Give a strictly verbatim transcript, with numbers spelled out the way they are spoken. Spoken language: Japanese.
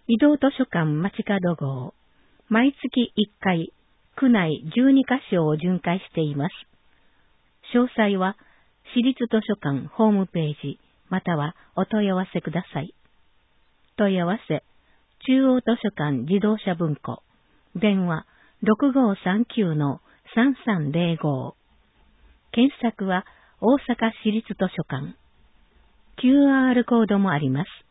移動図書館街角号、毎月いっかい、区内じゅうにカ所を巡回しています。詳細は、市立図書館ホームページ、またはお問い合わせください。問い合わせ、中央図書館自動車文庫、電話 ろくごさんきゅうのさんさんぜろご。検索は大阪市立図書館。キューアール コードもあります。